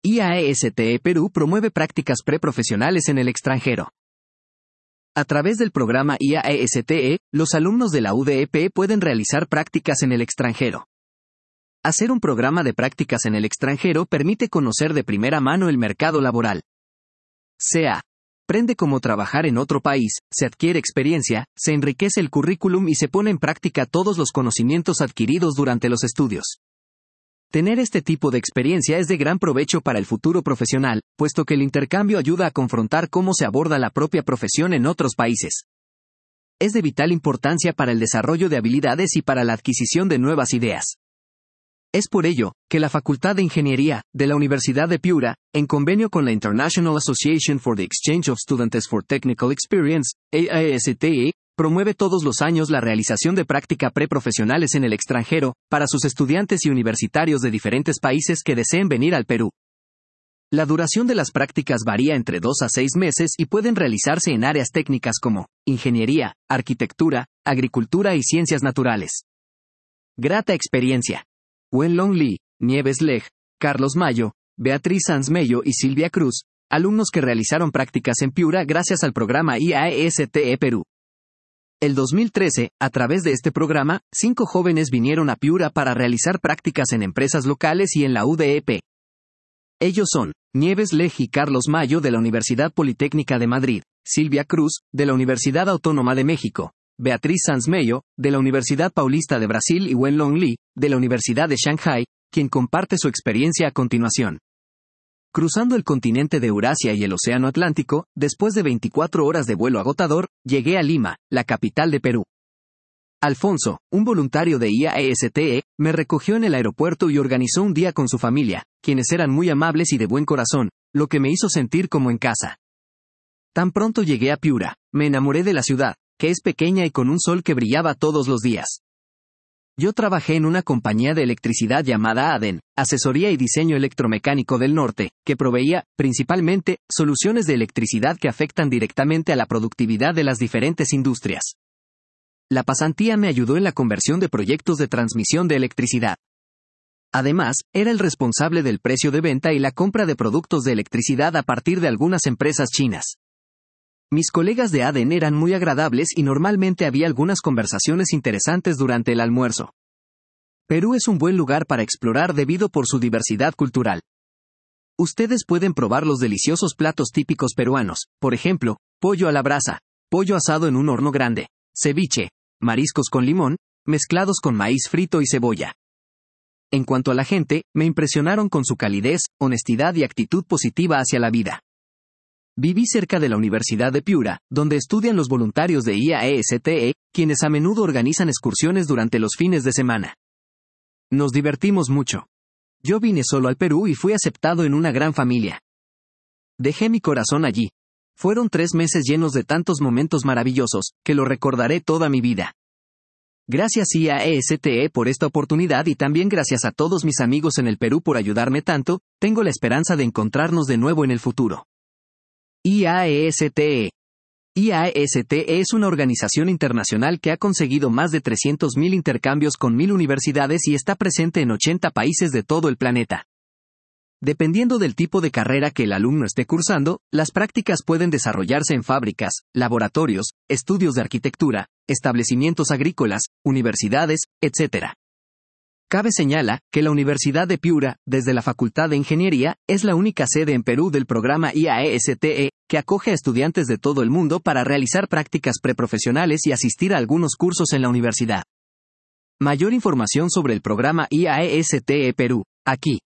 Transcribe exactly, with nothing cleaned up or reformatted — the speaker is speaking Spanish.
I A E S T E Perú promueve prácticas preprofesionales en el extranjero. A través del programa I A E S T E, los alumnos de la U D E P pueden realizar prácticas en el extranjero. Hacer un programa de prácticas en el extranjero permite conocer de primera mano el mercado laboral. Se aprende cómo trabajar en otro país, se adquiere experiencia, se enriquece el currículum y se pone en práctica todos los conocimientos adquiridos durante los estudios. Tener este tipo de experiencia es de gran provecho para el futuro profesional, puesto que el intercambio ayuda a confrontar cómo se aborda la propia profesión en otros países. Es de vital importancia para el desarrollo de habilidades y para la adquisición de nuevas ideas. Es por ello que la Facultad de Ingeniería de la Universidad de Piura, en convenio con la International Association for the Exchange of Students for Technical Experience, A I A S T E, promueve todos los años la realización de práctica preprofesionales en el extranjero, para sus estudiantes y universitarios de diferentes países que deseen venir al Perú. La duración de las prácticas varía entre dos a seis meses y pueden realizarse en áreas técnicas como ingeniería, arquitectura, agricultura y ciencias naturales. Grata experiencia. Wenlong Lee, Nieves Leg, Carlos Mayo, Beatriz Sanz Mello y Silvia Cruz, alumnos que realizaron prácticas en Piura gracias al programa I A E S T E Perú. El dos mil trece, a través de este programa, cinco jóvenes vinieron a Piura para realizar prácticas en empresas locales y en la U D E P. Ellos son Nieves Leg y Carlos Mayo de la Universidad Politécnica de Madrid, Silvia Cruz, de la Universidad Autónoma de México, Beatriz Sanz Mello, de la Universidad Paulista de Brasil y Wenlong Lee, de la Universidad de Shanghai, quien comparte su experiencia a continuación. Cruzando el continente de Eurasia y el Océano Atlántico, después de veinticuatro horas de vuelo agotador, llegué a Lima, la capital de Perú. Alfonso, un voluntario de I A E S T E, me recogió en el aeropuerto y organizó un día con su familia, quienes eran muy amables y de buen corazón, lo que me hizo sentir como en casa. Tan pronto llegué a Piura, me enamoré de la ciudad, que es pequeña y con un sol que brillaba todos los días. Yo trabajé en una compañía de electricidad llamada ADEN, Asesoría y Diseño Electromecánico del Norte, que proveía, principalmente, soluciones de electricidad que afectan directamente a la productividad de las diferentes industrias. La pasantía me ayudó en la conversión de proyectos de transmisión de electricidad. Además, era el responsable del precio de venta y la compra de productos de electricidad a partir de algunas empresas chinas. Mis colegas de ADEN eran muy agradables y normalmente había algunas conversaciones interesantes durante el almuerzo. Perú es un buen lugar para explorar debido por su diversidad cultural. Ustedes pueden probar los deliciosos platos típicos peruanos, por ejemplo, pollo a la brasa, pollo asado en un horno grande, ceviche, mariscos con limón, mezclados con maíz frito y cebolla. En cuanto a la gente, me impresionaron con su calidez, honestidad y actitud positiva hacia la vida. Viví cerca de la Universidad de Piura, donde estudian los voluntarios de I A E S T E, quienes a menudo organizan excursiones durante los fines de semana. Nos divertimos mucho. Yo vine solo al Perú y fui aceptado en una gran familia. Dejé mi corazón allí. Fueron tres meses llenos de tantos momentos maravillosos, que lo recordaré toda mi vida. Gracias I A E S T E por esta oportunidad y también gracias a todos mis amigos en el Perú por ayudarme tanto, tengo la esperanza de encontrarnos de nuevo en el futuro. I A E S T E. I A E S T E es una organización internacional que ha conseguido más de trescientos mil intercambios con mil universidades y está presente en ochenta países de todo el planeta. Dependiendo del tipo de carrera que el alumno esté cursando, las prácticas pueden desarrollarse en fábricas, laboratorios, estudios de arquitectura, establecimientos agrícolas, universidades, etcétera. Cabe señalar que la Universidad de Piura, desde la Facultad de Ingeniería, es la única sede en Perú del programa I A E S T E, que acoge a estudiantes de todo el mundo para realizar prácticas preprofesionales y asistir a algunos cursos en la universidad. Mayor información sobre el programa I A E S T E Perú, aquí.